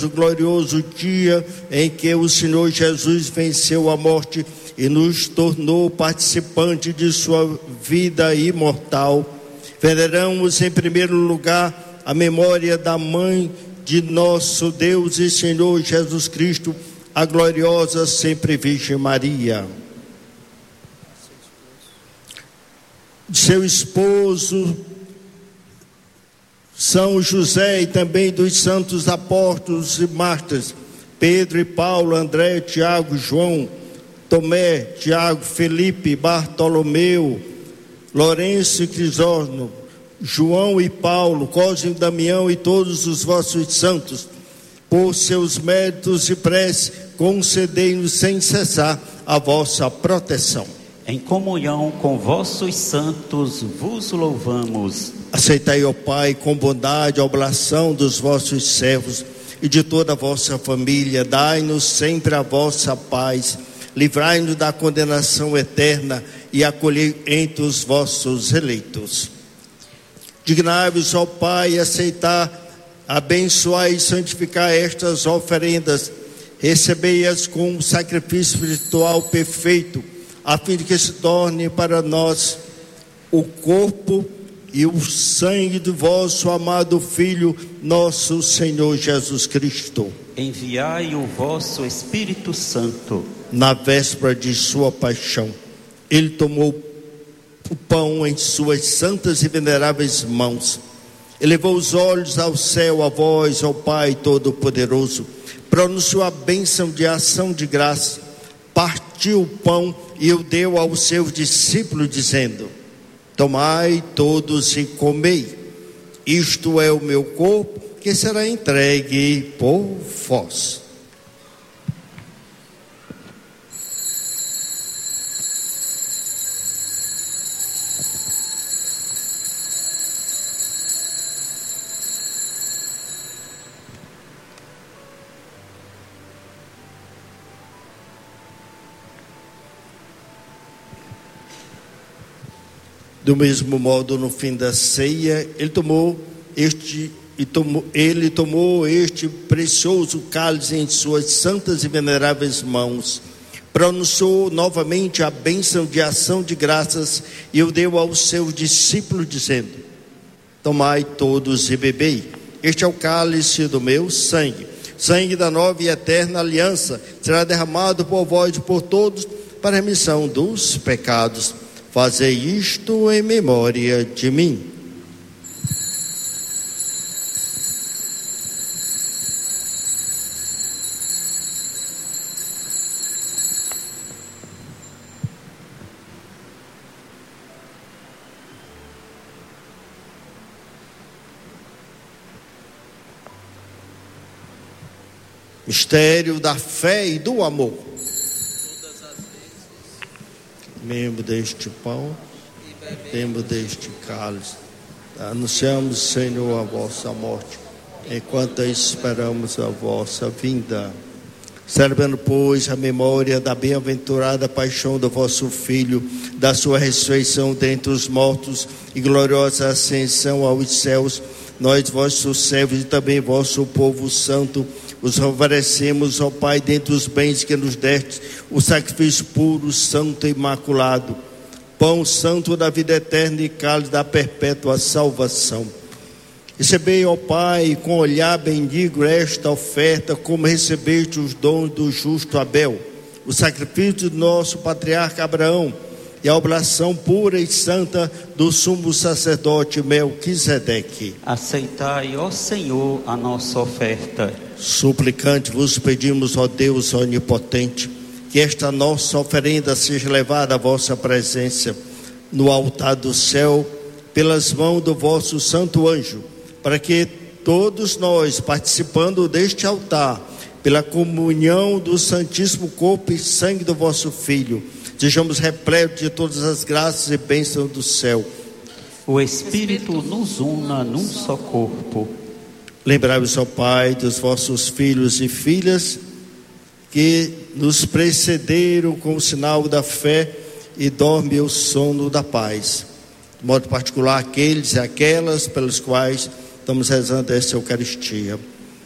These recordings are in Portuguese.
o glorioso dia em que o Senhor Jesus venceu a morte e nos tornou participante de sua vida imortal. Veneramos em primeiro lugar a memória da Mãe de nosso Deus e Senhor Jesus Cristo, a gloriosa sempre Virgem Maria. Seu esposo São José e também dos santos apóstolos e mártires, Pedro e Paulo, André, Tiago, João, Tomé, Tiago, Felipe, Bartolomeu, Lourenço e Crisóstomo, João e Paulo, Cosme e Damião e todos os vossos santos, por seus méritos e prece, concedei-nos sem cessar a vossa proteção. Em comunhão com vossos santos vos louvamos. Aceitai, ó Pai, com bondade a oblação dos vossos servos e de toda a vossa família. Dai-nos sempre a vossa paz. Livrai-nos da condenação eterna e acolhei entre os vossos eleitos. Dignai-vos, ó Pai, aceitar, abençoar e santificar estas oferendas. Recebei-as com um sacrifício espiritual perfeito, a fim de que se torne para nós o corpo e o sangue do vosso amado Filho, nosso Senhor Jesus Cristo. Enviai o vosso Espírito Santo. Na véspera de sua paixão, ele tomou o pão em suas santas e veneráveis mãos, elevou os olhos ao céu, a vós, ó Pai Todo-Poderoso, pronunciou a bênção de ação de graça, partiu o pão e o deu aos seus discípulos, dizendo: tomai todos e comei, isto é o meu corpo que será entregue por vós. Do mesmo modo, no fim da ceia, ele tomou este precioso cálice em suas santas e veneráveis mãos, pronunciou novamente a bênção de ação de graças e o deu aos seus discípulos, dizendo: tomai todos e bebei, este é o cálice do meu sangue, sangue da nova e eterna aliança, será derramado por vós e por todos para a remissão dos pecados. Fazei isto em memória de mim. Mistério da fé e do amor. Comemos deste pão, bebemos deste cálice. Anunciamos, Senhor, a vossa morte, enquanto esperamos a vossa vinda. Celebrando, pois, a memória da bem-aventurada paixão do vosso Filho, da sua ressurreição dentre os mortos e gloriosa ascensão aos céus, nós, vossos servos e também vosso povo santo, os oferecemos, ó Pai, dentre os bens que nos deste, o sacrifício puro, santo e imaculado, pão santo da vida eterna e cálice da perpétua salvação. Recebei, ó Pai, com olhar bendigo esta oferta, como recebeste os dons do justo Abel, o sacrifício do nosso patriarca Abraão e a oblação pura e santa do sumo sacerdote Melquisedeque. Aceitai, ó Senhor, a nossa oferta. Suplicante vos pedimos, ó Deus onipotente, que esta nossa oferenda seja levada à vossa presença no altar do céu pelas mãos do vosso santo anjo, para que todos nós, participando deste altar, pela comunhão do santíssimo corpo e sangue do vosso Filho, sejamos repletos de todas as graças e bênçãos do céu. O Espírito nos una num só corpo. Lembrai-vos, ó Pai, dos vossos filhos e filhas que nos precederam com o sinal da fé e dorme o sono da paz. De modo particular, aqueles e aquelas pelos quais estamos rezando esta Eucaristia.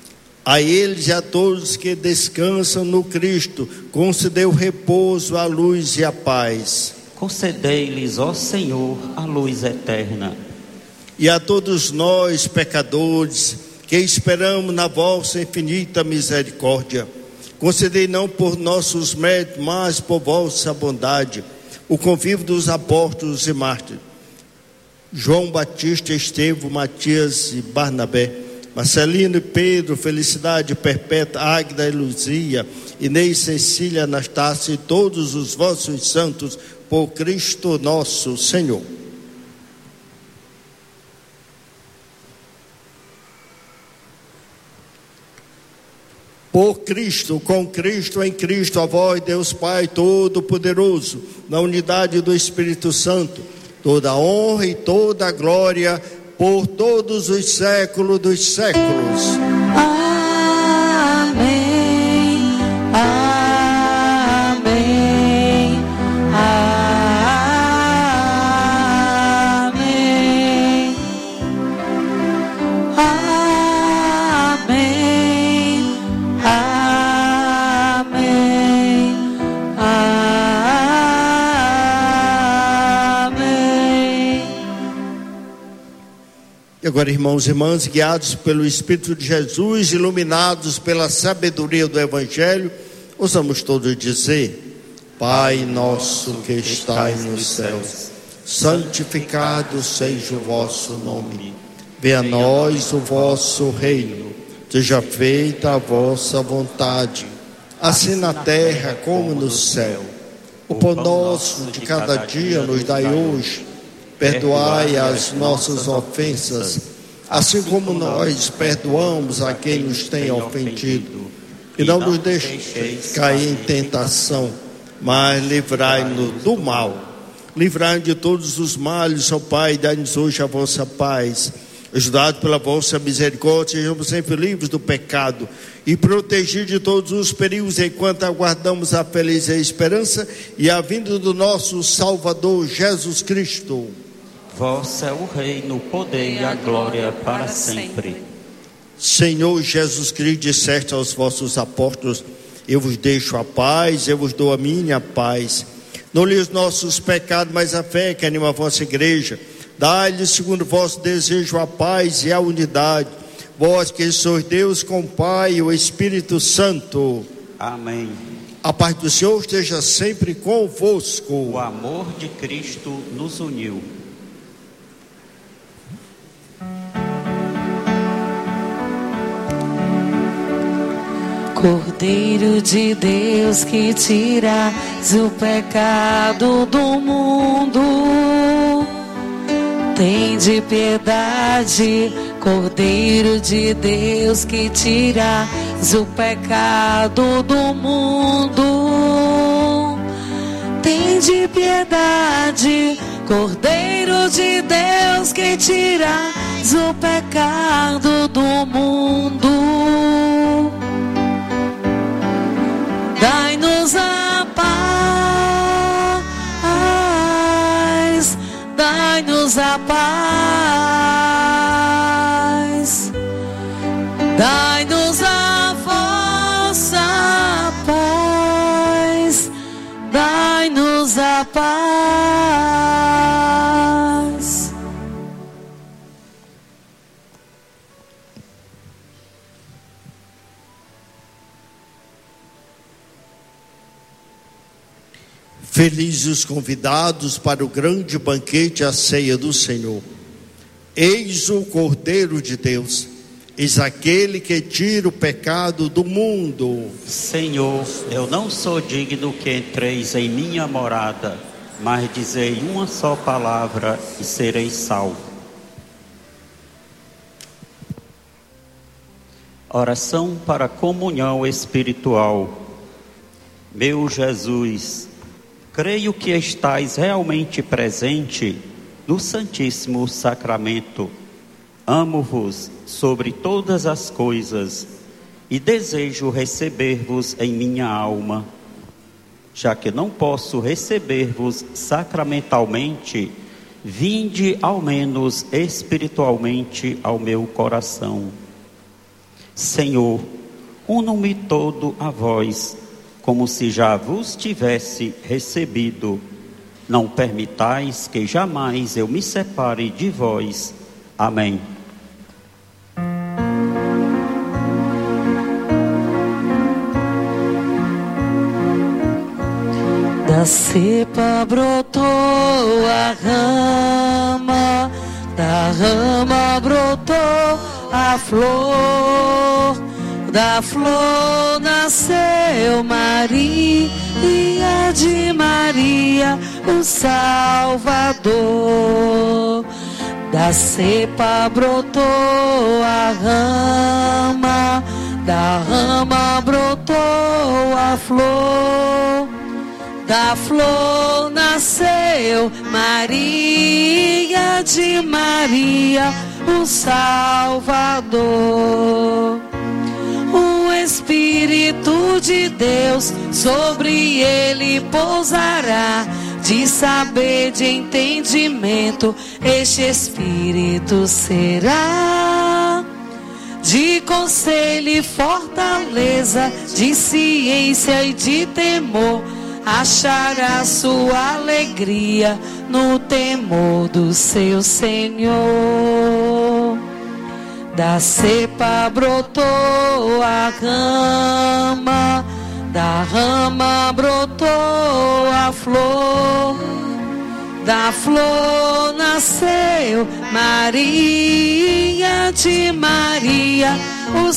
A eles e a todos que descansam no Cristo, concedeu repouso, a luz e a paz. Concedei-lhes, ó Senhor, a luz eterna. E a todos nós, pecadores, que esperamos na vossa infinita misericórdia, concedei não por nossos méritos, mas por vossa bondade, o convívio dos apóstolos e mártires, João Batista, Estevão, Matias e Barnabé, Marcelino e Pedro, Felicidade Perpétua, Águida e Luzia, Inês, Cecília, Anastácia e todos os vossos santos, por Cristo nosso Senhor. Por Cristo, com Cristo, em Cristo, a vós, Deus Pai Todo-Poderoso, na unidade do Espírito Santo, toda a honra e toda a glória, por todos os séculos dos séculos. Amém, amém, amém, amém, amém, amém. E agora, irmãos e irmãs, guiados pelo Espírito de Jesus, iluminados pela sabedoria do Evangelho, ouçamos todos dizer: Pai nosso que estais nos céus, santificado seja o vosso nome. Venha a nós o vosso reino. Seja feita a vossa vontade, assim na terra como no céu. O pão nosso de cada dia nos dai hoje. Perdoai as nossas ofensas, assim como nós perdoamos a quem nos tem ofendido. E não nos deixeis cair em tentação, mas livrai-nos do mal. Livrai-nos de todos os males, ó Pai, dai-nos hoje a vossa paz. Ajudados pela vossa misericórdia, sejamos sempre livres do pecado e protegidos de todos os perigos, enquanto aguardamos a feliz esperança e a vinda do nosso Salvador Jesus Cristo. Vosso é o reino, o poder e a glória para sempre. Senhor Jesus Cristo, disseste aos vossos apóstolos: eu vos deixo a paz, eu vos dou a minha paz. Não lhe os nossos pecados, mas a fé que anima a vossa igreja. Dai-lhe, segundo o vosso desejo, a paz e a unidade. Vós que sois Deus com o Pai e o Espírito Santo. Amém. A paz do Senhor esteja sempre convosco. O amor de Cristo nos uniu. Cordeiro de Deus que tiras o pecado do mundo, tende piedade. Cordeiro de Deus que tiras o pecado do mundo, tende piedade. Cordeiro de Deus que tiras o pecado do mundo, dai-nos a paz, dai-nos a paz, dai-nos a vossa paz, dai-nos a paz. Felizes os convidados para o grande banquete, a ceia do Senhor. Eis o Cordeiro de Deus, eis aquele que tira o pecado do mundo. Senhor, eu não sou digno que entreis em minha morada, mas dizei uma só palavra e serei salvo. Oração para a comunhão espiritual. Meu Jesus, creio que estais realmente presente no Santíssimo Sacramento. Amo-vos sobre todas as coisas e desejo receber-vos em minha alma. Já que não posso receber-vos sacramentalmente, vinde ao menos espiritualmente ao meu coração. Senhor, uno-me todo a vós, como se já vos tivesse recebido. Não permitais que jamais eu me separe de vós. Amém. Da cepa brotou a rama, da rama brotou a flor, da flor nasceu Maria de Maria, o Salvador. Da cepa brotou a rama, da rama brotou a flor, da flor nasceu Maria de Maria, o Salvador. O Espírito de Deus sobre ele pousará, de saber, de entendimento, este Espírito será. De conselho e fortaleza, de ciência e de temor, achará sua alegria no temor do seu Senhor. Da cepa brotou a rama, da rama brotou a flor, da flor nasceu Maria de Maria, o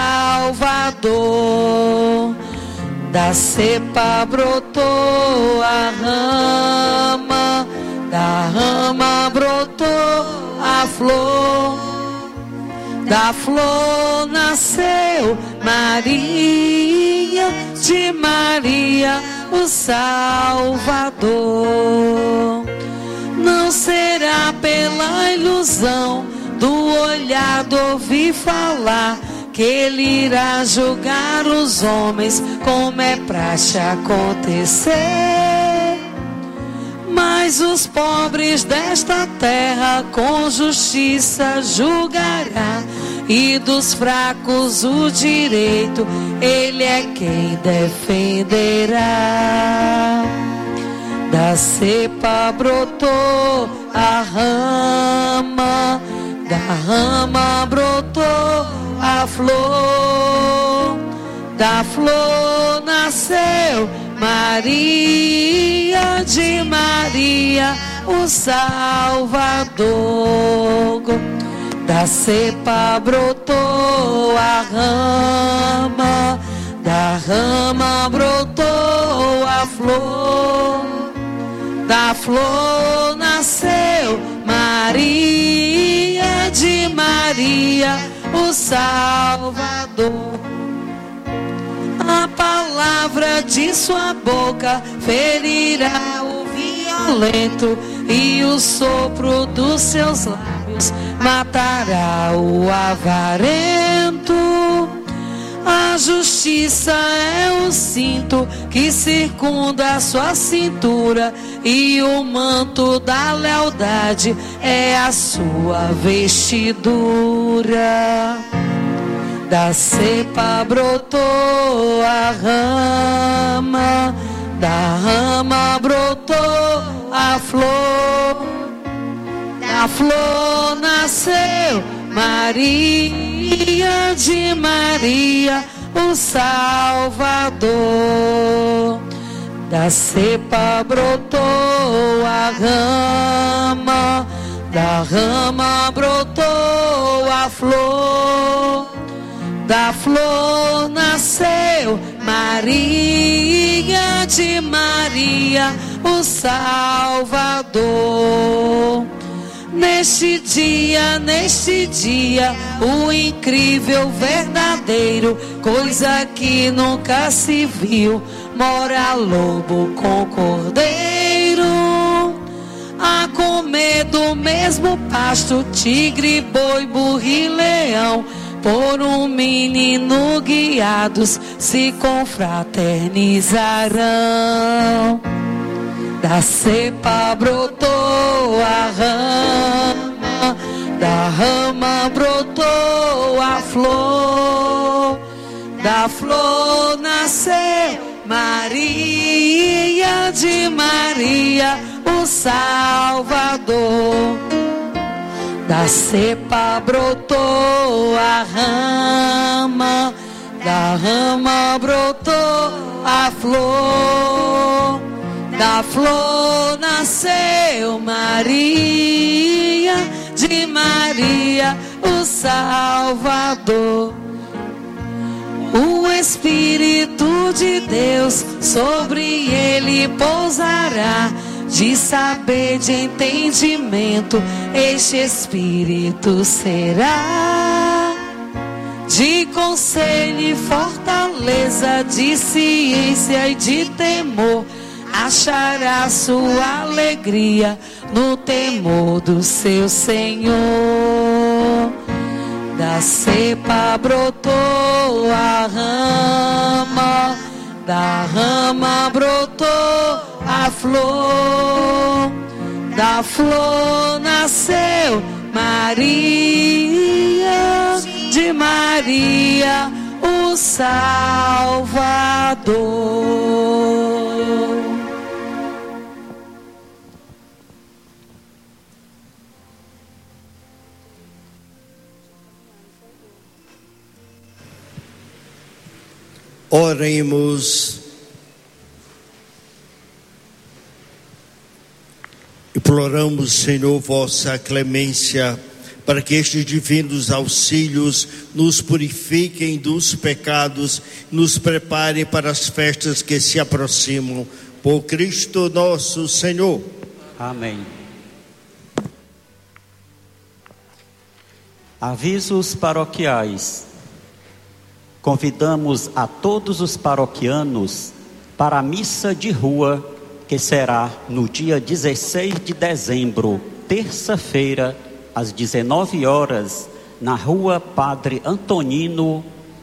Salvador. Da cepa brotou a rama, da rama brotou a flor, da flor nasceu Maria de Maria, o Salvador. Não será pela ilusão do olhar, do ouvir falar, que ele irá julgar os homens, como é praxe acontecer. Mas os pobres desta terra com justiça julgará, e dos fracos o direito ele é quem defenderá. Da cepa brotou a rama, da rama brotou a flor, da flor nasceu Maria de Maria, o Salvador. Da cepa brotou a rama, da rama brotou a flor, da flor nasceu Maria de Maria, o Salvador. A palavra de sua boca ferirá o violento, e o sopro dos seus lábios matará o avarento. A justiça é o cinto que circunda a sua cintura, e o manto da lealdade é a sua vestidura. Da cepa brotou a rama, da rama brotou a flor, da flor nasceu Maria de Maria, o Salvador. Da cepa brotou a rama, da rama brotou a flor, da flor nasceu Maria de Maria, o Salvador. Neste dia, o incrível, verdadeiro, coisa que nunca se viu, mora lobo com cordeiro, a comer do mesmo pasto, tigre, boi, burro e leão. Por um menino guiados se confraternizarão. Da cepa brotou a rama, da rama brotou a flor, da flor nasceu Maria, de Maria o Salvador. Da cepa brotou a rama, da rama brotou a flor, da flor nasceu Maria, de Maria o Salvador. O Espírito de Deus sobre ele pousará, de saber, de entendimento, este Espírito será. De conselho e fortaleza, de ciência e de temor, achará sua alegria no temor do seu Senhor. Da cepa brotou a rama, da rama brotou a flor, da flor nasceu Maria, de Maria o Salvador. Oremos. Imploramos, Senhor, vossa clemência, para que estes divinos auxílios nos purifiquem dos pecados, nos preparem para as festas que se aproximam. Por Cristo nosso Senhor. Amém. Avisos paroquiais. Convidamos a todos os paroquianos para a missa de rua, que será no dia 16 de dezembro, terça-feira, às 19 horas, na rua Padre Antonino,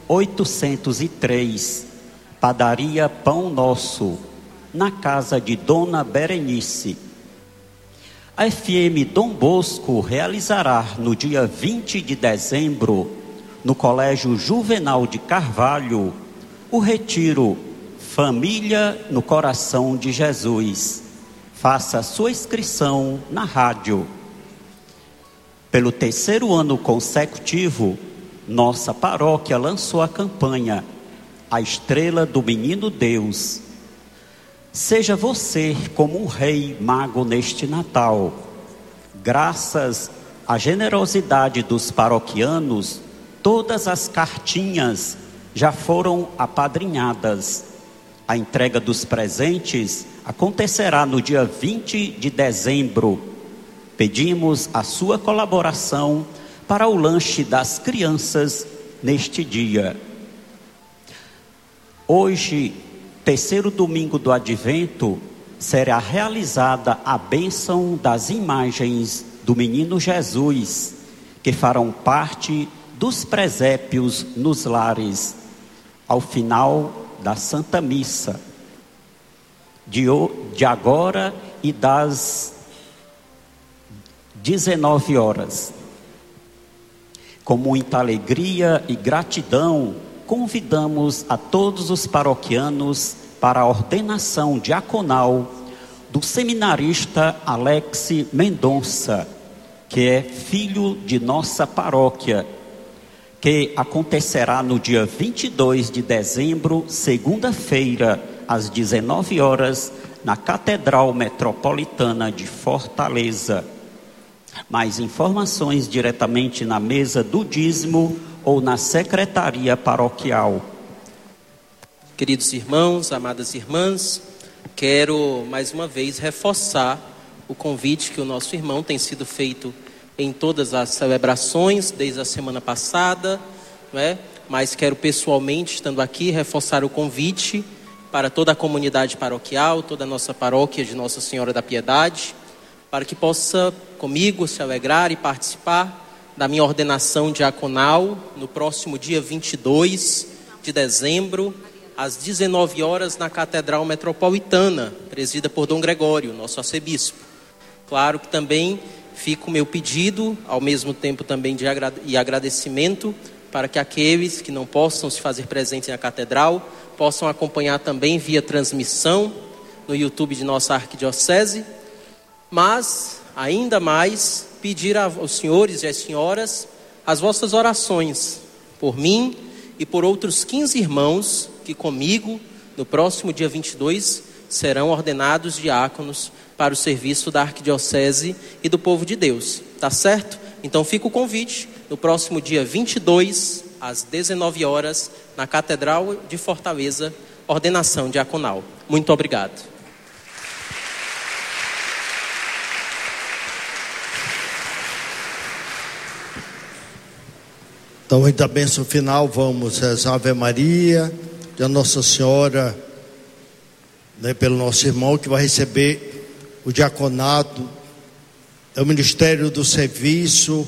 803, Padaria Pão Nosso, na casa de Dona Berenice. A FM Dom Bosco realizará no dia 20 de dezembro, no Colégio Juvenal de Carvalho, o retiro Família no Coração de Jesus. Faça sua inscrição na rádio. Pelo terceiro ano consecutivo, nossa paróquia lançou a campanha A Estrela do Menino Deus. Seja você como um rei mago neste Natal. Graças à generosidade dos paroquianos, todas as cartinhas já foram apadrinhadas. A entrega dos presentes acontecerá no dia 20 de dezembro. Pedimos a sua colaboração para o lanche das crianças neste dia. Hoje, terceiro domingo do Advento, será realizada a bênção das imagens do Menino Jesus, que farão parte dos presépios nos lares, ao final da Santa Missa, de agora e das 19 horas. Com muita alegria e gratidão, convidamos a todos os paroquianos para a ordenação diaconal do seminarista Alex Mendonça, que é filho de nossa paróquia, que acontecerá no dia 22 de dezembro, segunda-feira, às 19 horas, na Catedral Metropolitana de Fortaleza. Mais informações diretamente na mesa do dízimo ou na secretaria paroquial. Queridos irmãos, amadas irmãs, quero mais uma vez reforçar o convite que o nosso irmão tem sido feito em todas as celebrações, desde a semana passada, não é? Mas quero pessoalmente, estando aqui, reforçar o convite para toda a comunidade paroquial, toda a nossa paróquia de Nossa Senhora da Piedade, para que possa comigo se alegrar e participar da minha ordenação diaconal no próximo dia 22 de dezembro, às 19 horas, na Catedral Metropolitana, presidida por Dom Gregório, nosso arcebispo. Claro que também fica o meu pedido, ao mesmo tempo também de agradecimento, para que aqueles que não possam se fazer presentes na catedral possam acompanhar também via transmissão no YouTube de nossa arquidiocese, mas ainda mais pedir aos senhores e às senhoras as vossas orações por mim e por outros 15 irmãos que comigo no próximo dia 22 serão ordenados diáconos para o serviço da arquidiocese e do povo de Deus, tá certo? Então fica o convite, no próximo dia 22, às 19 horas, na Catedral de Fortaleza, ordenação diaconal. Muito obrigado. Então, antes da bênção final, vamos rezar a Ave Maria de Nossa Senhora, pelo nosso irmão que vai receber o diaconato, o ministério do serviço,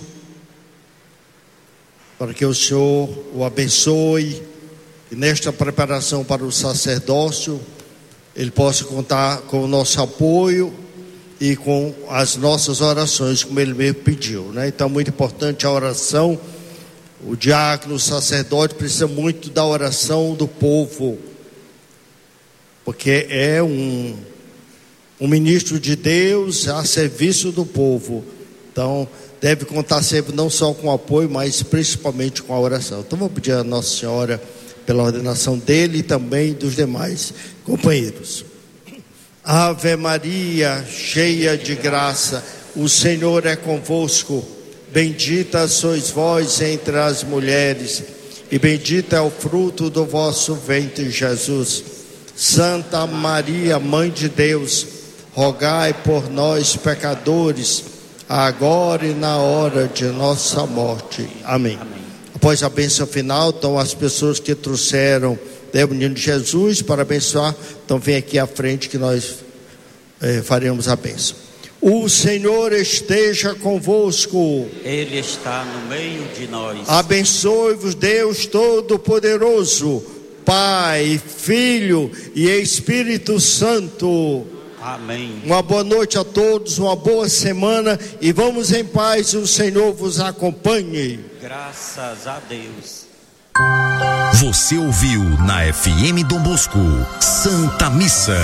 para que o Senhor o abençoe e nesta preparação para o sacerdócio ele possa contar com o nosso apoio e com as nossas orações, como ele mesmo pediu, Então, muito importante a oração. O diácono, o sacerdote precisa muito da oração do povo, porque é um ministro de Deus a serviço do povo. Então, deve contar sempre não só com o apoio, mas principalmente com a oração. Então, vou pedir a Nossa Senhora pela ordenação dele e também dos demais companheiros. Ave Maria, cheia de graça, o Senhor é convosco. Bendita sois vós entre as mulheres, e bendito é o fruto do vosso ventre, Jesus. Santa Maria, Mãe de Deus, rogai por nós, pecadores, agora e na hora de nossa morte. Amém. Após a bênção final, então as pessoas que trouxeram o menino de Jesus para abençoar, então vem aqui à frente que nós faremos a bênção. O Senhor esteja convosco. Ele está no meio de nós. Abençoe-vos Deus Todo-Poderoso, Pai, Filho e Espírito Santo. Amém. Uma boa noite a todos, uma boa semana e vamos em paz, o Senhor vos acompanhe. Graças a Deus. Você ouviu na FM Dom Bosco, Santa Missa.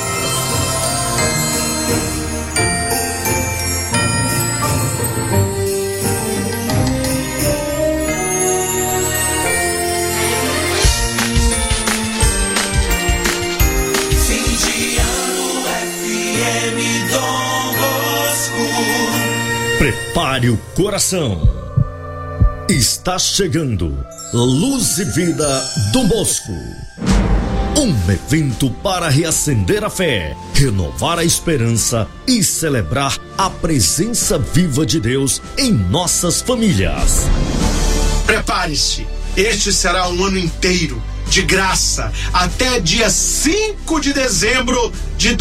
Prepare o coração. Está chegando Luz e Vida Dom Bosco. Um evento para reacender a fé, renovar a esperança e celebrar a presença viva de Deus em nossas famílias. Prepare-se, este será um ano inteiro de graça até dia 5 de dezembro de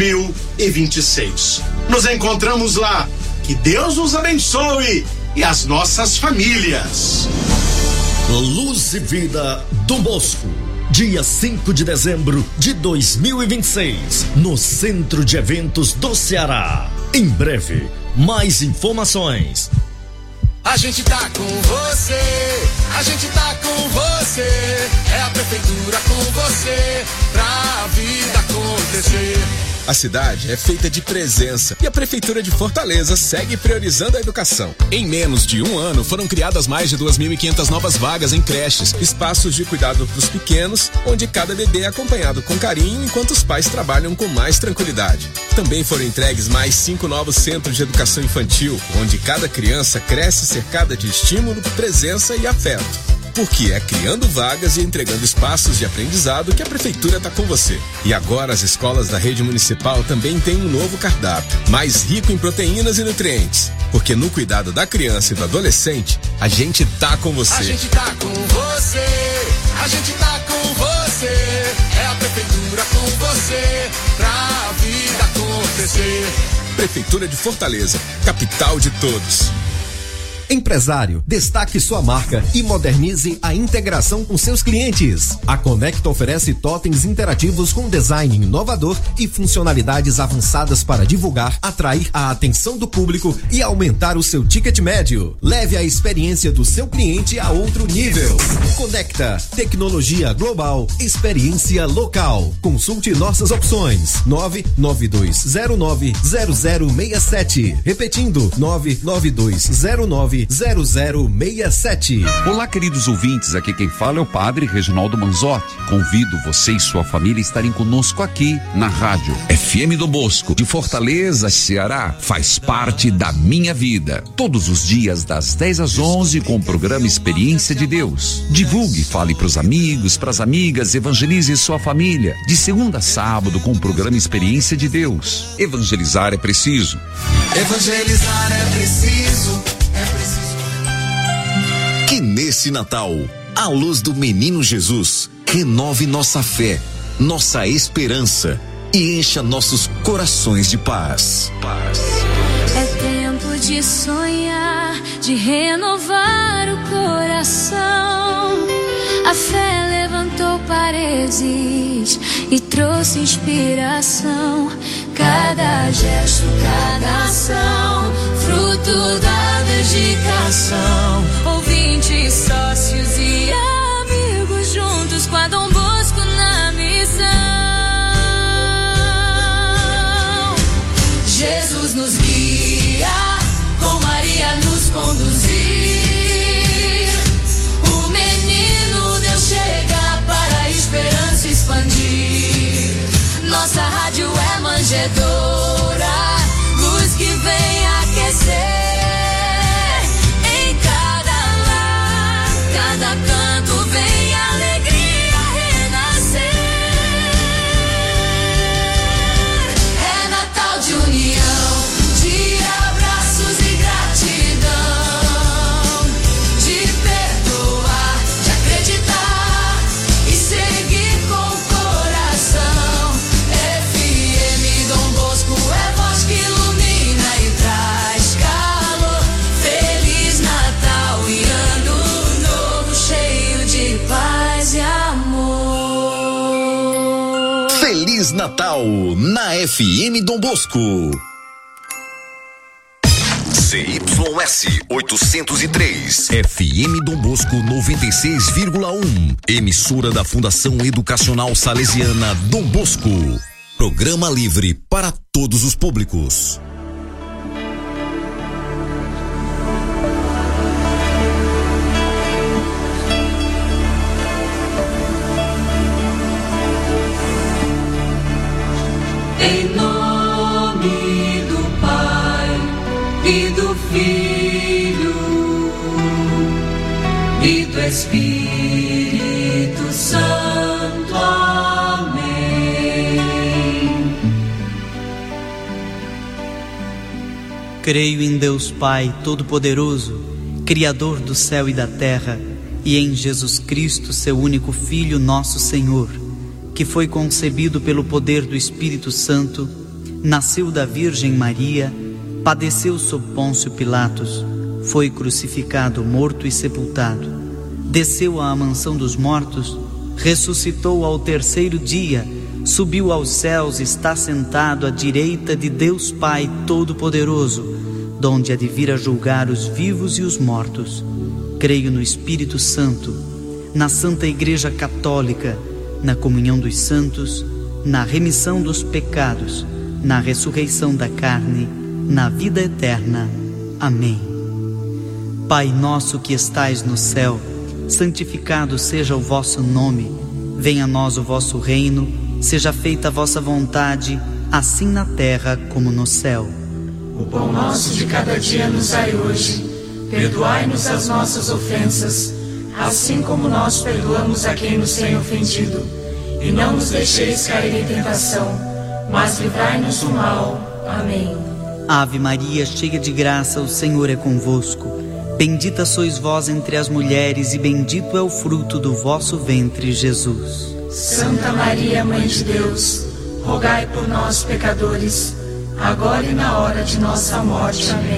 2026. Nos encontramos lá. Que Deus nos abençoe e as nossas famílias. Luz e Vida Dom Bosco, dia 5 de dezembro de 2026, no Centro de Eventos do Ceará. Em breve, mais informações. A gente tá com você, a gente tá com você, é a prefeitura com você, pra vida acontecer. A cidade é feita de presença e a Prefeitura de Fortaleza segue priorizando a educação. Em menos de um ano, foram criadas mais de 2.500 novas vagas em creches, espaços de cuidado para os pequenos, onde cada bebê é acompanhado com carinho enquanto os pais trabalham com mais tranquilidade. Também foram entregues mais 5 novos centros de educação infantil, onde cada criança cresce cercada de estímulo, presença e afeto. Porque é criando vagas e entregando espaços de aprendizado que a Prefeitura está com você. E agora as escolas da rede municipal também têm um novo cardápio, mais rico em proteínas e nutrientes. Porque no cuidado da criança e do adolescente, a gente tá com você. A gente tá com você, a gente tá com você, é a Prefeitura com você, pra vida acontecer. Prefeitura de Fortaleza, capital de todos. Empresário, destaque sua marca e modernize a integração com seus clientes. A Conecta oferece totens interativos com design inovador e funcionalidades avançadas para divulgar, atrair a atenção do público e aumentar o seu ticket médio. Leve a experiência do seu cliente a outro nível. Conecta, tecnologia global, experiência local. Consulte nossas opções. 992090067. Repetindo, 992090067. Olá, queridos ouvintes, aqui quem fala é o Padre Reginaldo Manzotti. Convido você e sua família a estarem conosco aqui na rádio FM Dom Bosco, de Fortaleza, Ceará. Faz parte da minha vida. Todos os dias das 10 às 11 com o programa Experiência de Deus. Divulgue, fale pros amigos, pras amigas, evangelize sua família. De segunda a sábado com o programa Experiência de Deus. Evangelizar é preciso. Evangelizar é preciso. Que nesse Natal, a luz do menino Jesus renove nossa fé, nossa esperança e encha nossos corações de paz. É tempo de sonhar, de renovar o coração. A fé levantou paredes e trouxe inspiração. Cada gesto, cada ação, fruto da dedicação. Ouvintes, sócios e amigos juntos com a Dom Bosco na missão. Jesus nos guia, com Maria nos conduzir. O menino Deus chega para a esperança expandir. Nossa rádio é manjedoura, luz que vem aquecer. Em cada lar, cada canto vem alegria renascer. É Natal de união, de abraços e gratidão, de perdoar, de acreditar e seguir com o coração. FM Dom Bosco é voz que ilumina e traz calor. Feliz Natal e ano novo cheio de paz e amor. Feliz Natal na FM Dom Bosco. CYS 803, FM Dom Bosco 96,1, emissora da Fundação Educacional Salesiana Dom Bosco. Programa livre para todos os públicos. Em nome do Pai e do Filho e do Espírito Santo. Amém. Creio em Deus Pai Todo-Poderoso, Criador do céu e da terra, e em Jesus Cristo, seu único Filho, nosso Senhor, que foi concebido pelo poder do Espírito Santo, nasceu da Virgem Maria, padeceu sob Pôncio Pilatos, foi crucificado, morto e sepultado, desceu à mansão dos mortos, ressuscitou ao terceiro dia, subiu aos céus, está sentado à direita de Deus Pai Todo-Poderoso, donde há de vir a julgar os vivos e os mortos. Creio no Espírito Santo, na Santa Igreja Católica, na comunhão dos santos, na remissão dos pecados, na ressurreição da carne, na vida eterna. Amém. Pai nosso que estais no céu, santificado seja o vosso nome. Venha a nós o vosso reino, seja feita a vossa vontade, assim na terra como no céu. O pão nosso de cada dia nos dai hoje. Perdoai-nos as nossas ofensas, assim como nós perdoamos a quem nos tem ofendido. E não nos deixeis cair em tentação, mas livrai-nos do mal. Amém. Ave Maria, cheia de graça, o Senhor é convosco. Bendita sois vós entre as mulheres, e bendito é o fruto do vosso ventre, Jesus. Santa Maria, Mãe de Deus, rogai por nós, pecadores, agora e na hora de nossa morte. Amém.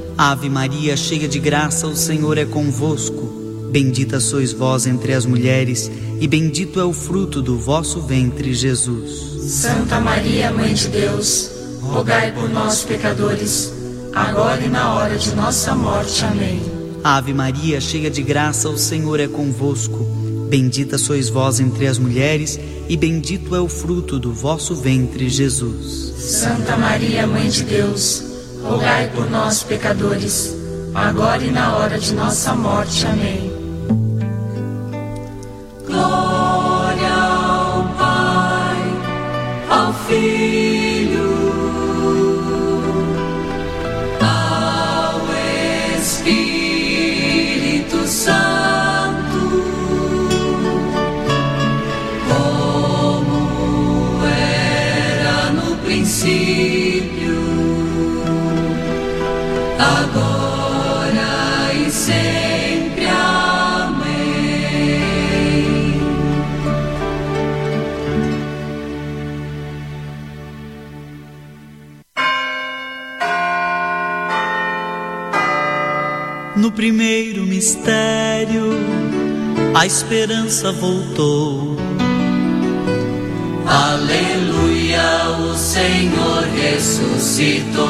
Ave Maria, cheia de graça, o Senhor é convosco. Bendita sois vós entre as mulheres, e bendito é o fruto do vosso ventre, Jesus. Santa Maria, Mãe de Deus, rogai por nós, pecadores, agora e na hora de nossa morte. Amém. Ave Maria, cheia de graça, o Senhor é convosco. Bendita sois vós entre as mulheres, e bendito é o fruto do vosso ventre, Jesus. Santa Maria, Mãe de Deus, rogai por nós, pecadores, agora e na hora de nossa morte. Amém. Glória ao Pai, ao Filho, ao Espírito Santo, como era no princípio, agora e sempre. Amém. No primeiro mistério, a esperança voltou. Aleluia, o Senhor ressuscitou.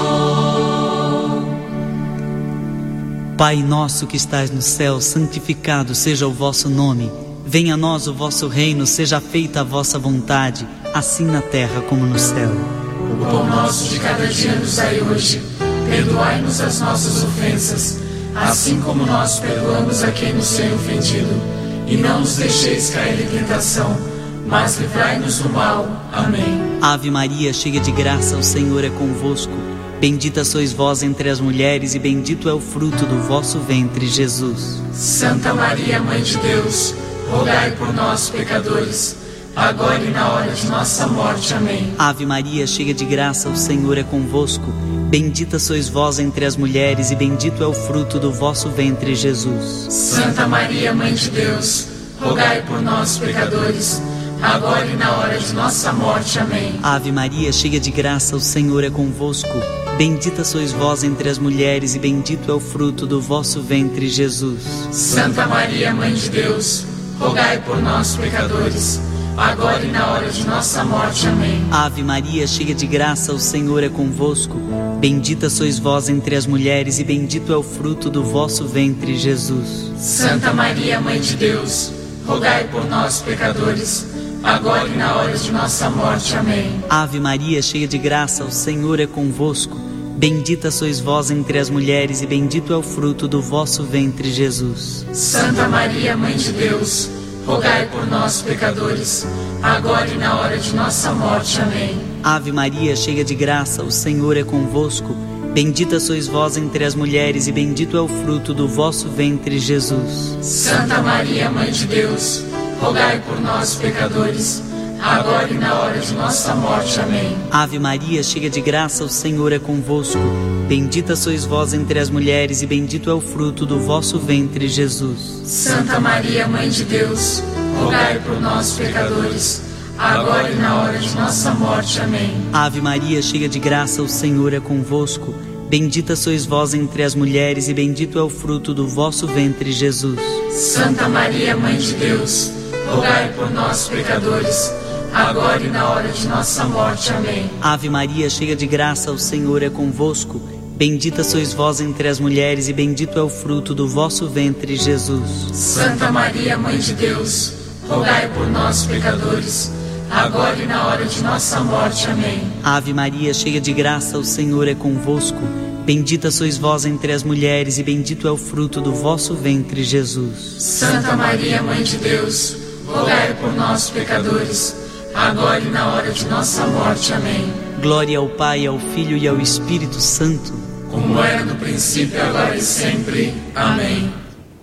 Pai nosso que estais no céu, santificado seja o vosso nome. Venha a nós o vosso reino, seja feita a vossa vontade, assim na terra como no céu. O pão nosso de cada dia nos dai hoje. Perdoai-nos as nossas ofensas, assim como nós perdoamos a quem nos tem ofendido. E não nos deixeis cair em tentação, mas livrai-nos do mal. Amém. Ave Maria, cheia de graça, o Senhor é convosco. Bendita sois vós entre as mulheres, e bendito é o fruto do vosso ventre, Jesus. Santa Maria, Mãe de Deus, rogai por nós, pecadores, agora e na hora de nossa morte. Amém. Ave Maria, cheia de graça, o Senhor é convosco. Bendita sois vós entre as mulheres, e bendito é o fruto do vosso ventre, Jesus. Santa Maria, Mãe de Deus, rogai por nós, pecadores, agora e na hora de nossa morte. Amém. Ave Maria, cheia de graça, o Senhor é convosco. Bendita sois vós entre as mulheres, e bendito é o fruto do vosso ventre, Jesus. Santa Maria, Mãe de Deus, rogai por nós, pecadores, agora e na hora de nossa morte. Amém. Ave Maria, cheia de graça, o Senhor é convosco. Bendita sois vós entre as mulheres, e bendito é o fruto do vosso ventre, Jesus. Santa Maria, Mãe de Deus, rogai por nós, pecadores, agora e na hora de nossa morte. Amém. Ave Maria, cheia de graça, o Senhor é convosco. Bendita sois vós entre as mulheres, e bendito é o fruto do vosso ventre, Jesus. Santa Maria, Mãe de Deus, rogai por nós, pecadores, agora e na hora de nossa morte. Amém. Ave Maria, cheia de graça, o Senhor é convosco. Bendita sois vós entre as mulheres, e bendito é o fruto do vosso ventre, Jesus. Santa Maria, Mãe de Deus, rogai por nós, pecadores, agora e na hora de nossa morte. Amém. Ave Maria, cheia de graça, o Senhor é convosco. Bendita sois vós entre as mulheres, e bendito é o fruto do vosso ventre, Jesus. Santa Maria, Mãe de Deus, rogai por nós, pecadores, agora e na hora de nossa morte. Amém. Ave Maria, cheia de graça, o Senhor é convosco. Bendita sois vós entre as mulheres, e bendito é o fruto do vosso ventre, Jesus. Santa Maria, Mãe de Deus, rogai por nós, pecadores, agora e na hora de nossa morte. Amém. Ave Maria, cheia de graça, o Senhor é convosco. Bendita sois vós entre as mulheres, e bendito é o fruto do vosso ventre, Jesus. Santa Maria, Mãe de Deus, rogai por nós, pecadores, agora e na hora de nossa morte. Amém. Ave Maria, cheia de graça, o Senhor é convosco. Bendita sois vós entre as mulheres, e bendito é o fruto do vosso ventre, Jesus. Santa Maria, Mãe de Deus, rogai por nós, pecadores, agora e na hora de nossa morte. Amém. Glória ao Pai, ao Filho e ao Espírito Santo, como era no princípio, agora e sempre. Amém.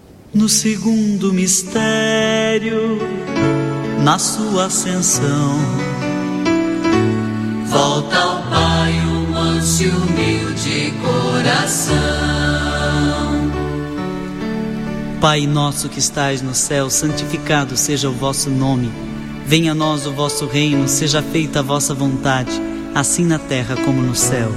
No segundo mistério, na sua ascensão, volta ao Pai um manso e humilde coração. Pai nosso que estais no céu, santificado seja o vosso nome. Venha a nós o vosso reino, seja feita a vossa vontade, assim na terra como no céu.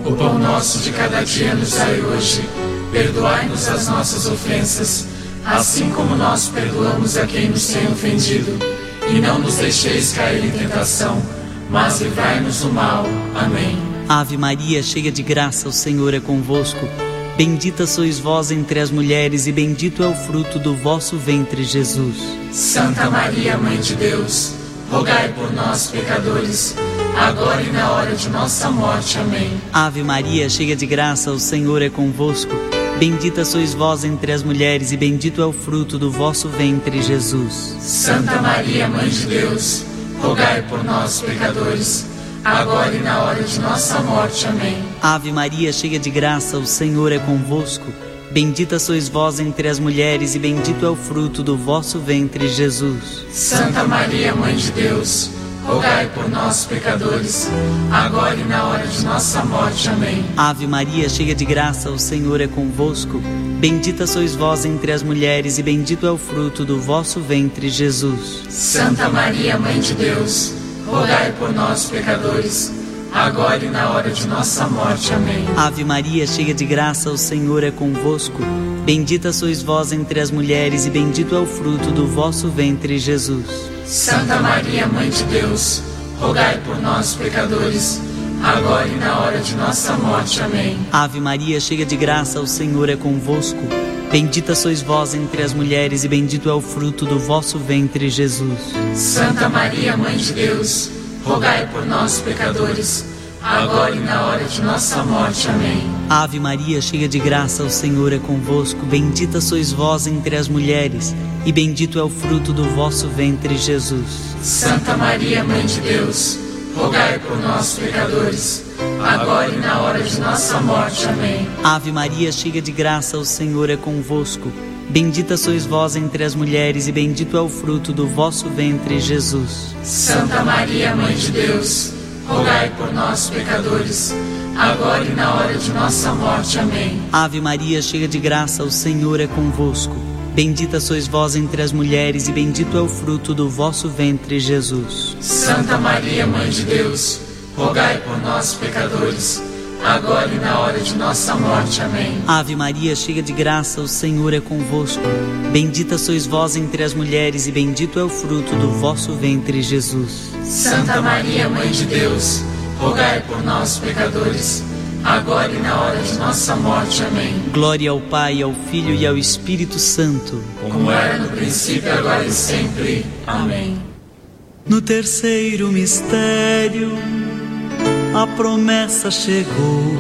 O pão nosso de cada dia nos dai hoje. Perdoai-nos as nossas ofensas, assim como nós perdoamos a quem nos tem ofendido. E não nos deixeis cair em tentação, mas livrai-nos do mal. Amém. Ave Maria, cheia de graça, o Senhor é convosco. Bendita sois vós entre as mulheres, e bendito é o fruto do vosso ventre, Jesus. Santa Maria, Mãe de Deus, rogai por nós, pecadores, agora e na hora de nossa morte. Amém. Ave Maria, cheia de graça, o Senhor é convosco. Bendita sois vós entre as mulheres, e bendito é o fruto do vosso ventre, Jesus. Santa Maria, Mãe de Deus, rogai por nós, pecadores, agora e na hora de nossa morte. Amém. Ave Maria, cheia de graça, o Senhor é convosco. Bendita sois vós entre as mulheres, e bendito é o fruto do vosso ventre, Jesus. Santa Maria, Mãe de Deus, rogai por nós, pecadores, agora e na hora de nossa morte. Amém. Ave Maria, cheia de graça, o Senhor é convosco. Bendita sois vós entre as mulheres, e bendito é o fruto do vosso ventre, Jesus. Santa Maria, Mãe de Deus, rogai por nós, pecadores, agora e na hora de nossa morte. Amém. Ave Maria, cheia de graça, o Senhor é convosco. Bendita sois vós entre as mulheres, e bendito é o fruto do vosso ventre, Jesus. Santa Maria, Mãe de Deus, rogai por nós, pecadores, agora e na hora de nossa morte. Amém. Ave Maria, cheia de graça, o Senhor é convosco. Bendita sois vós entre as mulheres, e bendito é o fruto do vosso ventre, Jesus. Santa Maria, Mãe de Deus, rogai por nós, pecadores, agora e na hora de nossa morte. Amém. Ave Maria, cheia de graça, o Senhor é convosco. Bendita sois vós entre as mulheres, e bendito é o fruto do vosso ventre, Jesus. Santa Maria, Mãe de Deus, rogai por nós, pecadores, agora e na hora de nossa morte. Amém. Ave Maria, cheia de graça, o Senhor é convosco. Bendita sois vós entre as mulheres, e bendito é o fruto do vosso ventre, Jesus. Santa Maria, Mãe de Deus, rogai por nós, pecadores, agora e na hora de nossa morte. Amém. Ave Maria, cheia de graça, o Senhor é convosco. Bendita sois vós entre as mulheres, e bendito é o fruto do vosso ventre, Jesus. Santa Maria, Mãe de Deus, rogai por nós, pecadores, agora e na hora de nossa morte. Amém. Ave Maria, cheia de graça, o Senhor é convosco. Bendita sois vós entre as mulheres, e bendito é o fruto do vosso ventre, Jesus. Santa Maria, Mãe de Deus, rogai por nós, pecadores, agora e na hora de nossa morte. Amém. Glória ao Pai, ao Filho e ao Espírito Santo, como era no princípio, agora e sempre. Amém. No terceiro mistério, a promessa chegou.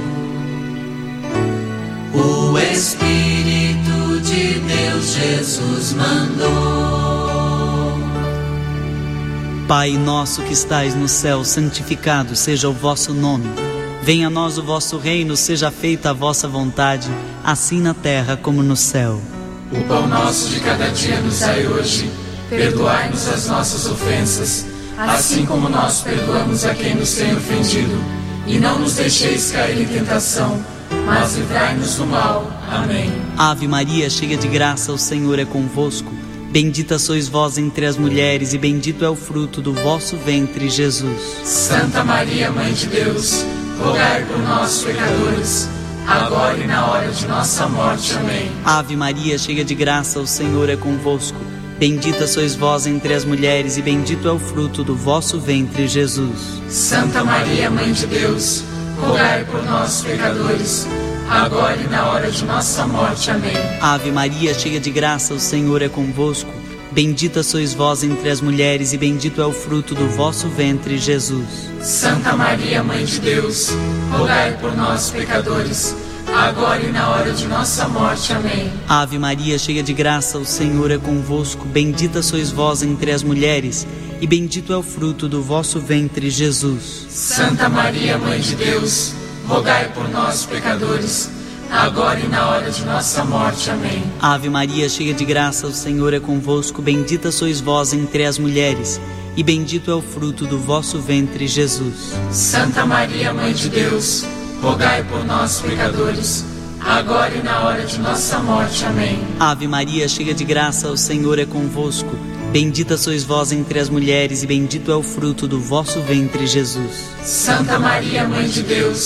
O Espírito de Deus Jesus mandou. Pai nosso que estais no céu, santificado seja o vosso nome. Venha a nós o vosso reino, seja feita a vossa vontade, assim na terra como no céu. O pão nosso de cada dia nos dai hoje. Perdoai-nos as nossas ofensas, assim como nós perdoamos a quem nos tem ofendido. E não nos deixeis cair em tentação, mas livrai-nos do mal. Amém. Ave Maria, cheia de graça, o Senhor é convosco. Bendita sois vós entre as mulheres, e bendito é o fruto do vosso ventre, Jesus. Santa Maria, Mãe de Deus, rogai por nós, pecadores, agora e na hora de nossa morte. Amém. Ave Maria, cheia de graça, o Senhor é convosco. Bendita sois vós entre as mulheres, e bendito é o fruto do vosso ventre, Jesus. Santa Maria, Mãe de Deus, rogai por nós, pecadores, agora e na hora de nossa morte. Amém. Ave Maria, cheia de graça, o Senhor é convosco. Bendita sois vós entre as mulheres, e bendito é o fruto do vosso ventre, Jesus. Santa Maria, Mãe de Deus, rogai por nós, pecadores, agora e na hora de nossa morte. Amém. Ave Maria, cheia de graça, o Senhor é convosco. Bendita sois vós entre as mulheres, e bendito é o fruto do vosso ventre, Jesus. Santa Maria, Mãe de Deus, rogai por nós, pecadores, agora e na hora de nossa morte. Amém. Ave Maria, cheia de graça, o Senhor é convosco. Bendita sois vós entre as mulheres, e bendito é o fruto do vosso ventre, Jesus. Santa Maria, Mãe de Deus, rogai por nós, pecadores, agora e na hora de nossa morte. Amém. Ave Maria, cheia de graça, o Senhor é convosco. Bendita sois vós entre as mulheres, e bendito é o fruto do vosso ventre, Jesus. Santa Maria, Mãe de Deus,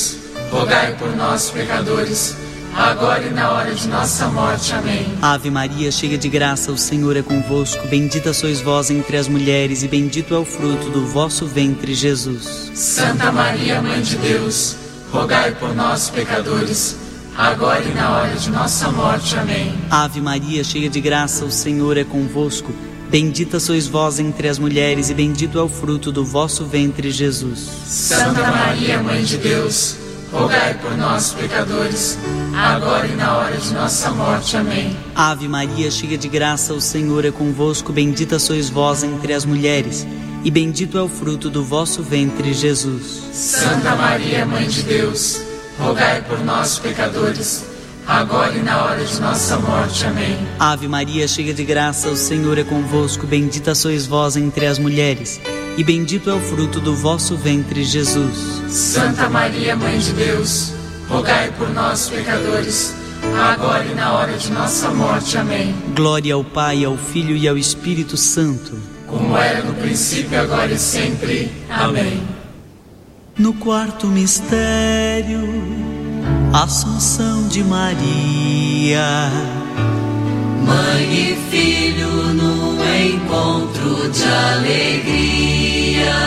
rogai por nós, pecadores, agora e na hora de nossa morte. Amém. Ave Maria, cheia de graça, o Senhor é convosco. Bendita sois vós entre as mulheres, e bendito é o fruto do vosso ventre, Jesus. Santa Maria, Mãe de Deus, rogai por nós, pecadores, agora e na hora de nossa morte. Amém. Ave Maria, cheia de graça, o Senhor é convosco. Bendita sois vós entre as mulheres, e bendito é o fruto do vosso ventre, Jesus. Santa Maria, Mãe de Deus, rogai por nós, pecadores, agora e na hora de nossa morte. Amém. Ave Maria, cheia de graça, o Senhor é convosco. Bendita sois vós entre as mulheres, e bendito é o fruto do vosso ventre, Jesus. Santa Maria, Mãe de Deus, rogai por nós, pecadores, agora e na hora de nossa morte. Amém. Ave Maria, cheia de graça, o Senhor é convosco. Bendita sois vós entre as mulheres, e bendito é o fruto do vosso ventre, Jesus. Santa Maria, Mãe de Deus, rogai por nós, pecadores, agora e na hora de nossa morte. Amém. Glória ao Pai, ao Filho e ao Espírito Santo, como era no princípio, agora e sempre. Amém. No quarto mistério, Assunção de Maria, Mãe e Filho num encontro de alegria.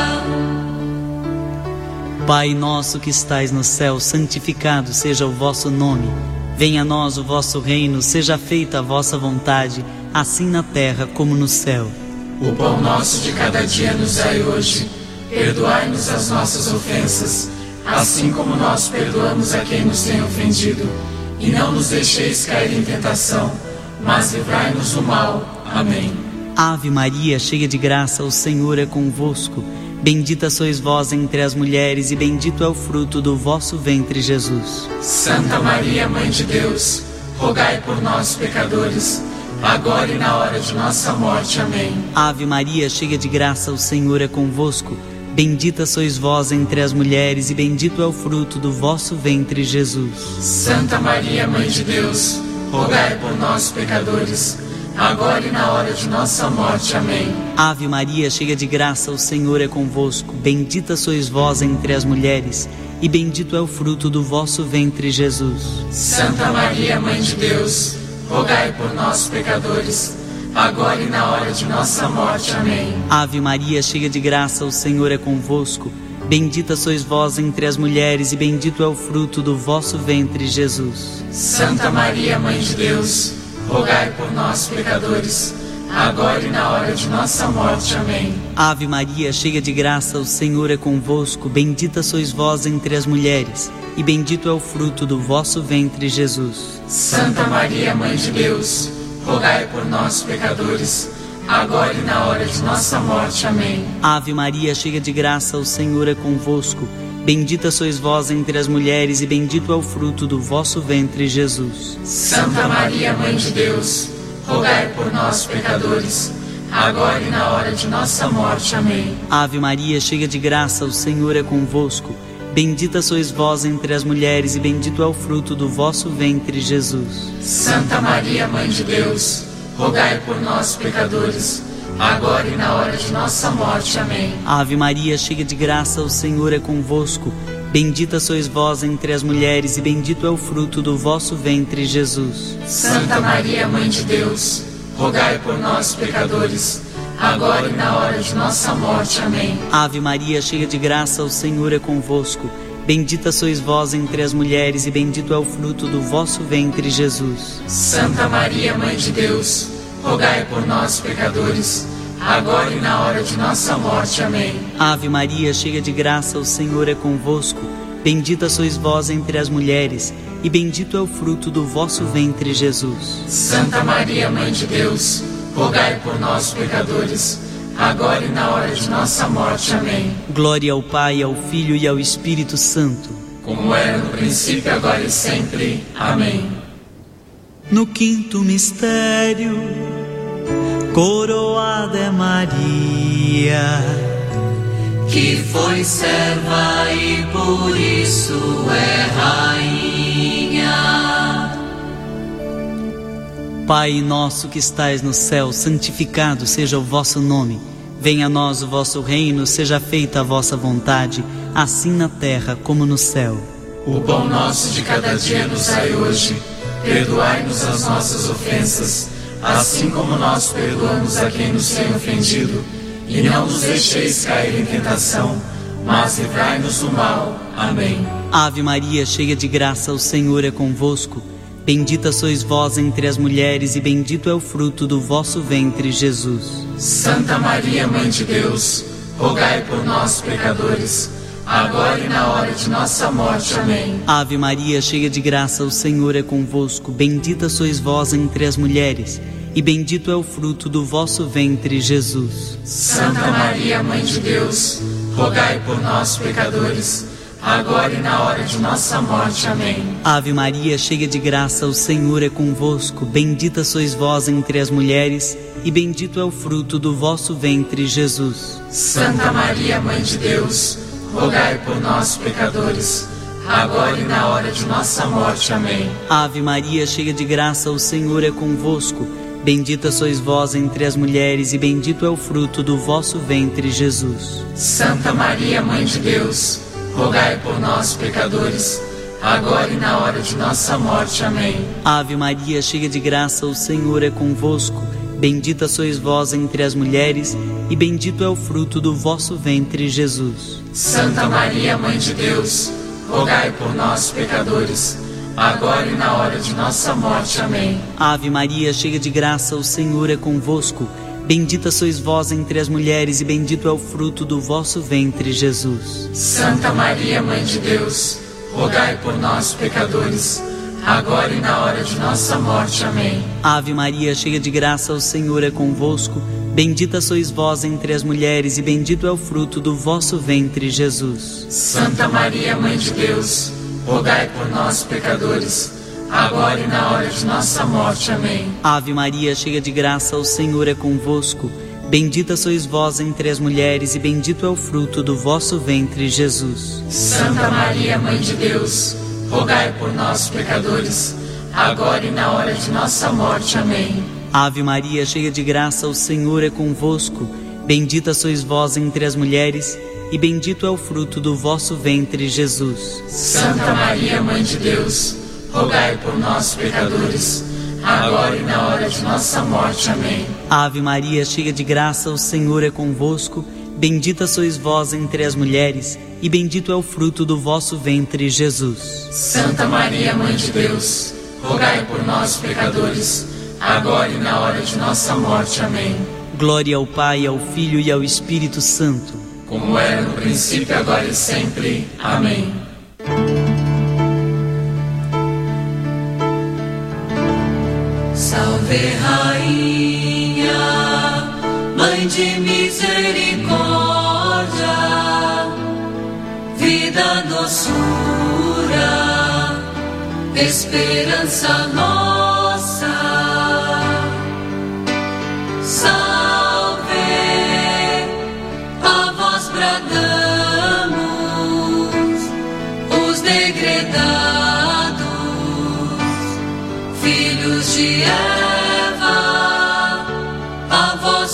Pai nosso que estais no céu, santificado seja o vosso nome. Venha a nós o vosso reino, seja feita a vossa vontade, assim na terra como no céu. O pão nosso de cada dia nos dai hoje. Perdoai-nos as nossas ofensas, assim como nós perdoamos a quem nos tem ofendido. E não nos deixeis cair em tentação, mas livrai-nos do mal. Amém. Ave Maria, cheia de graça, o Senhor é convosco. Bendita sois vós entre as mulheres, e bendito é o fruto do vosso ventre, Jesus. Santa Maria, Mãe de Deus, rogai por nós, pecadores, agora e na hora de nossa morte. Amém. Ave Maria, cheia de graça, o Senhor é convosco. Bendita sois vós entre as mulheres, e bendito é o fruto do vosso ventre, Jesus. Santa Maria, Mãe de Deus, rogai por nós, pecadores, agora e na hora de nossa morte. Amém. Ave Maria, cheia de graça, o Senhor é convosco. Bendita sois vós entre as mulheres, e bendito é o fruto do vosso ventre, Jesus. Santa Maria, Mãe de Deus, rogai por nós, pecadores, agora e na hora de nossa morte. Amém. Ave Maria, cheia de graça, o Senhor é convosco. Bendita sois vós entre as mulheres, e bendito é o fruto do vosso ventre, Jesus. Santa Maria, Mãe de Deus, rogai por nós, pecadores, agora e na hora de nossa morte. Amém. Ave Maria, cheia de graça, o Senhor é convosco. Bendita sois vós entre as mulheres, e bendito é o fruto do vosso ventre, Jesus. Santa Maria, Mãe de Deus, rogai por nós, pecadores, agora e na hora de nossa morte. Amém. Ave Maria, cheia de graça, o Senhor é convosco. Bendita sois vós entre as mulheres, e bendito é o fruto do vosso ventre, Jesus. Santa Maria, Mãe de Deus, rogai por nós, pecadores, agora e na hora de nossa morte. Amém. Ave Maria, cheia de graça, o Senhor é convosco. Bendita sois vós entre as mulheres, e bendito é o fruto do vosso ventre, Jesus. Santa Maria, Mãe de Deus, rogai por nós, pecadores, agora e na hora de nossa morte. Amém. Ave Maria, cheia de graça, o Senhor é convosco. Bendita sois vós entre as mulheres, e bendito é o fruto do vosso ventre, Jesus. Santa Maria, Mãe de Deus, rogai por nós, pecadores, agora e na hora de nossa morte. Amém. Ave Maria, cheia de graça, o Senhor é convosco. Bendita sois vós entre as mulheres, e bendito é o fruto do vosso ventre, Jesus. Santa Maria, Mãe de Deus, rogai por nós, pecadores, agora e na hora de nossa morte. Amém. Ave Maria, cheia de graça, o Senhor é convosco. Bendita sois vós entre as mulheres, e bendito é o fruto do vosso ventre, Jesus. Santa Maria, Mãe de Deus, rogai por nós, pecadores, agora e na hora de nossa morte. Amém. Glória ao Pai, ao Filho e ao Espírito Santo, como era no princípio, agora e sempre. Amém. No quinto mistério, coroada é Maria, que foi serva e por isso é rainha. Pai nosso que estais no céu, santificado seja o vosso nome. Venha a nós o vosso reino, seja feita a vossa vontade, assim na terra como no céu. O pão nosso de cada dia nos dai hoje. Perdoai-nos as nossas ofensas, assim como nós perdoamos a quem nos tem ofendido. E não nos deixeis cair em tentação, mas livrai-nos do mal. Amém. Ave Maria, cheia de graça, o Senhor é convosco. Bendita sois vós entre as mulheres, e bendito é o fruto do vosso ventre, Jesus. Santa Maria, Mãe de Deus, rogai por nós, pecadores, agora e na hora de nossa morte. Amém. Ave Maria, cheia de graça, o Senhor é convosco. Bendita sois vós entre as mulheres, e bendito é o fruto do vosso ventre, Jesus. Santa Maria, Mãe de Deus, rogai por nós, pecadores, agora e na hora de nossa morte. Amém. Ave Maria, cheia de graça, o Senhor é convosco. Bendita sois vós entre as mulheres, e bendito é o fruto do vosso ventre, Jesus. Santa Maria, Mãe de Deus, rogai por nós, pecadores, agora e na hora de nossa morte. Amém. Ave Maria, cheia de graça, o Senhor é convosco. Bendita sois vós entre as mulheres, e bendito é o fruto do vosso ventre, Jesus. Santa Maria, Mãe de Deus, rogai por nós, pecadores, agora e na hora de nossa morte. Amém. Ave Maria, cheia de graça, o Senhor é convosco. Bendita sois vós entre as mulheres, e bendito é o fruto do vosso ventre, Jesus. Santa Maria, Mãe de Deus, rogai por nós, pecadores, agora e na hora de nossa morte. Amém. Ave Maria, cheia de graça, o Senhor é convosco. Bendita sois vós entre as mulheres, e bendito é o fruto do vosso ventre, Jesus. Santa Maria, Mãe de Deus, rogai por nós, pecadores, agora e na hora de nossa morte. Amém. Ave Maria, cheia de graça, o Senhor é convosco. Bendita sois vós entre as mulheres, e bendito é o fruto do vosso ventre, Jesus. Santa Maria, Mãe de Deus, rogai por nós, pecadores, agora e na hora de nossa morte. Amém. Ave Maria, cheia de graça, o Senhor é convosco. Bendita sois vós entre as mulheres, e bendito é o fruto do vosso ventre, Jesus. Santa Maria, Mãe de Deus, rogai por nós, pecadores, agora e na hora de nossa morte. Amém. Ave Maria, cheia de graça, o Senhor é convosco. Bendita sois vós entre as mulheres, e bendito é o fruto do vosso ventre, Jesus. Santa Maria, Mãe de Deus, rogai por nós, pecadores, agora e na hora de nossa morte. Amém. Ave Maria, cheia de graça, o Senhor é convosco. Bendita sois vós entre as mulheres, e bendito é o fruto do vosso ventre, Jesus. Santa Maria, Mãe de Deus, rogai por nós, pecadores, agora e na hora de nossa morte. Amém. Glória ao Pai, ao Filho e ao Espírito Santo, como era no princípio, agora e sempre. Amém. Salve, Rainha, Mãe de misericórdia, vida, doçura, esperança nossa. Salve, a vós bradamos, os degredados, filhos de Eva, a vós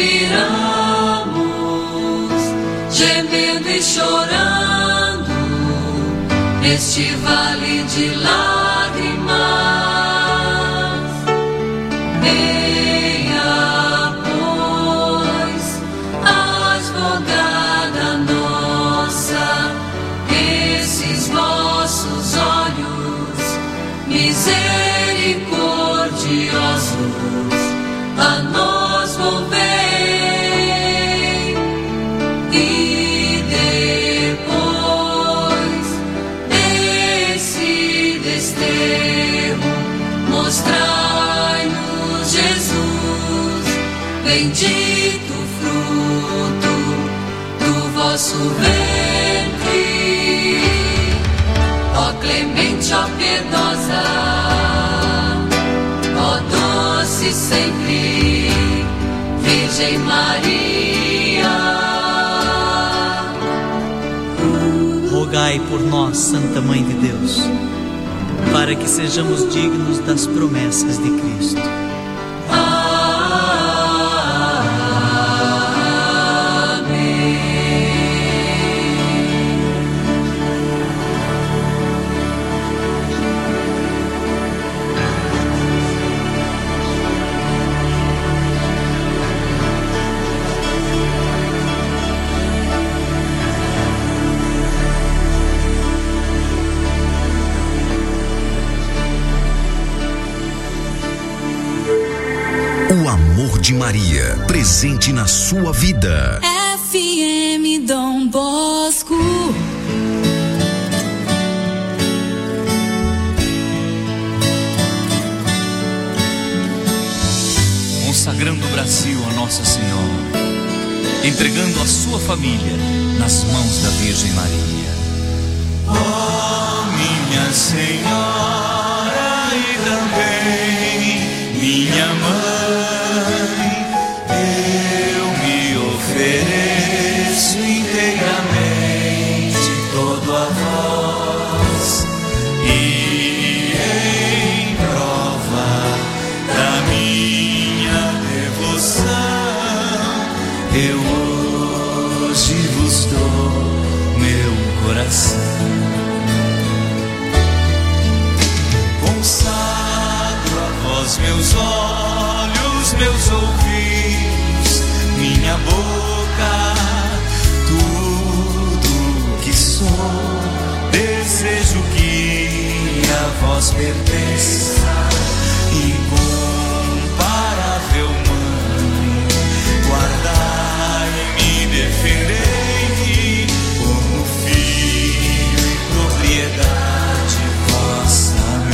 suspiramos, gemendo e chorando, neste vale de lágrimas. Venha, pois, advogada nossa, esses vossos olhos misericordiosos a nós volvei, e depois desse desterro mostrai-nos Jesus, bendito fruto do vosso ventre. Ó clemente, ó piedosa, ó doce sempre Virgem Maria. Rogai por nós, Santa Mãe de Deus, para que sejamos dignos das promessas de Cristo. Amém. Maria, presente na sua vida. FM Dom Bosco. Consagrando o Brasil a Nossa Senhora, entregando a sua família nas mãos da Virgem Maria. Oh, minha Senhora e também minha mãe, eu me ofereço inteiramente todo a vós, e em prova da minha devoção, eu hoje vos dou meu coração. Consagro a vós meus olhos, meus ouvidos, minha boca, tudo que sou. Desejo que a vós pertença, incomparável Mãe, guardai-me e defendei como filho e propriedade vossa.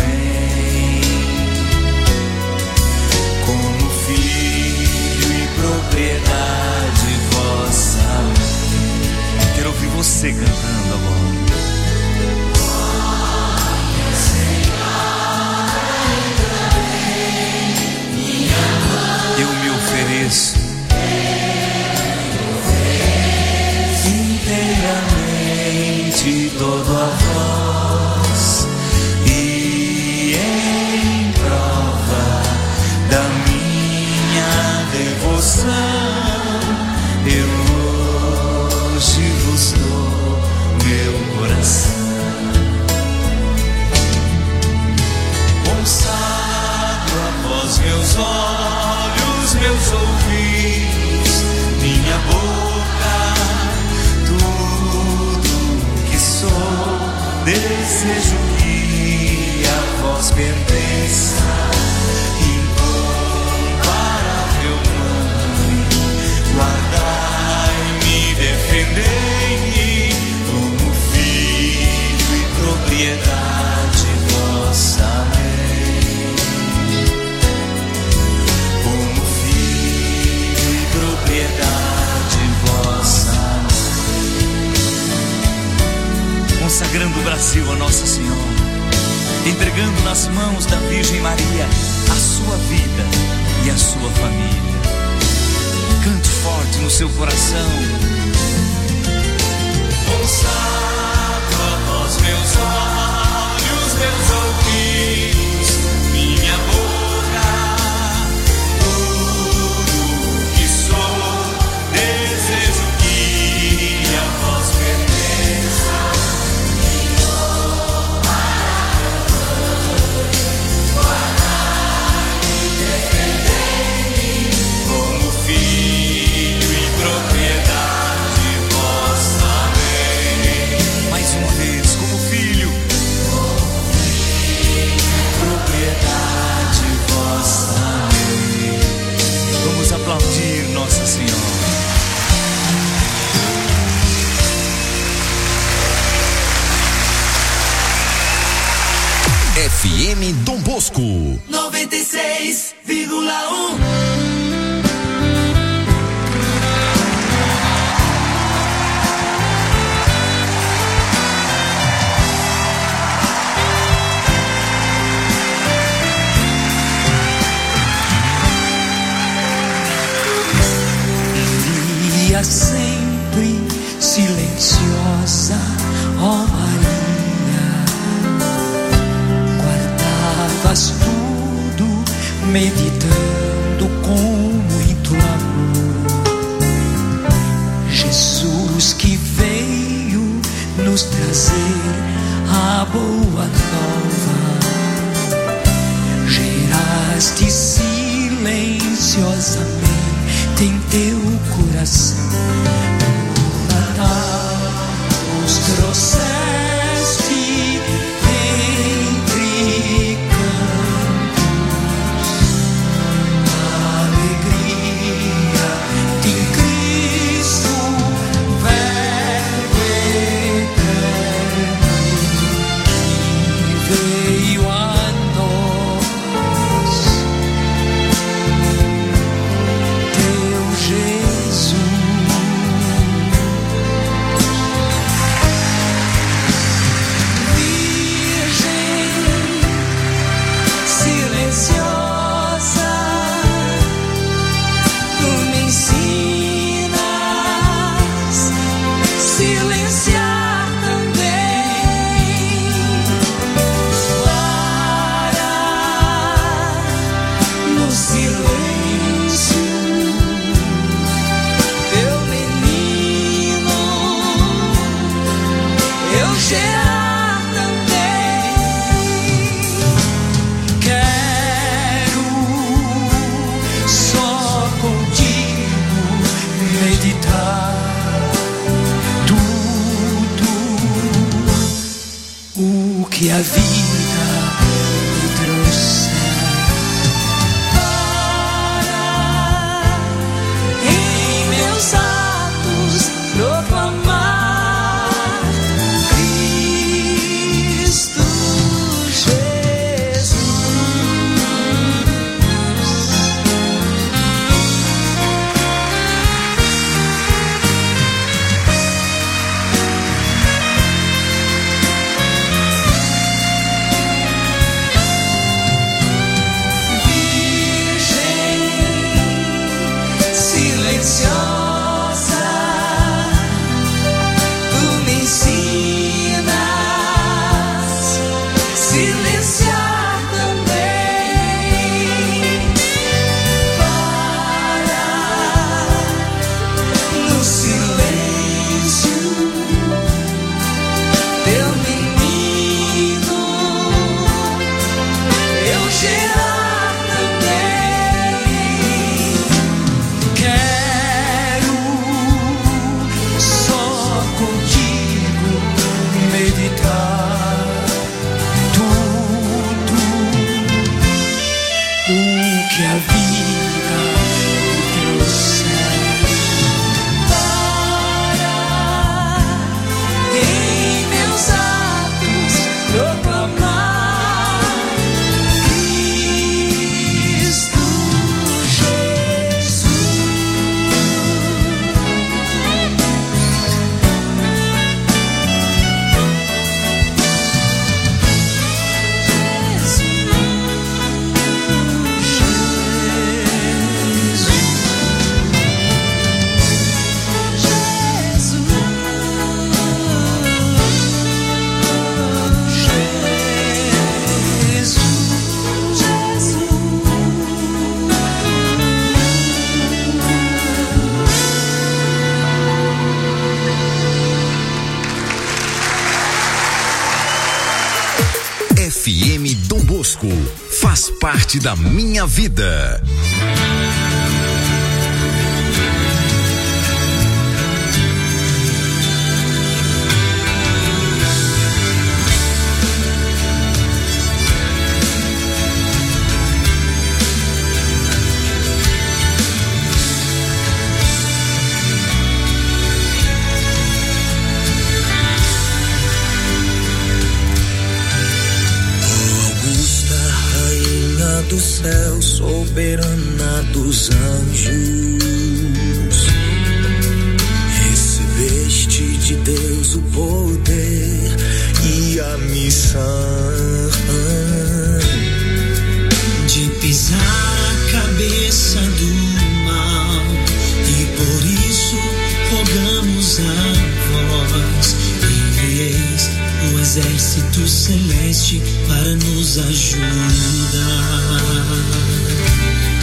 Como filho e propriedade vossa. Quero ouvir você cantando agora. Eu me ofereço inteiramente todo a vós, e em prova da minha devoção, eu hoje vos dou meu coração. Consagro a vós meus olhos, meus ouvidos, minha boca, tudo que sou. Desejo que a vós pertença, incomparável Mãe, guardai-me e defendei-me como filho e propriedade vossa. Como filho e propriedade vossa. Consagrando o Brasil a Nossa Senhora, entregando nas mãos da Virgem Maria a sua vida e a sua família. Cante forte no seu coração. Consagro a vós meus olhos, meus ouvidos, minha boca, tudo que sou. Desejo que a vós pertença, como filho e propriedade vossa. Mais uma vez, como filho, propriedade vossa. Vamos aplaudir Nossa Senhora. FM Dom Bosco 96,1. Via sempre silenciosa, ó Maria, guardavas tudo, meditando com muito amor. Jesus que veio nos trazer a boa nova, geraste silenciosamente em teu coração. No Natal nos trouxeste entre cantos, alegria que a vida me trouxe. Para em meus atos proclamar Cristo Jesus. FM Dom Bosco faz parte da minha vida. Do céu, soberana dos anjos, recebeste de Deus o poder e a missão de pisar a cabeça do mal, e por isso rogamos a vós, envieis o exército celeste para nos ajudar.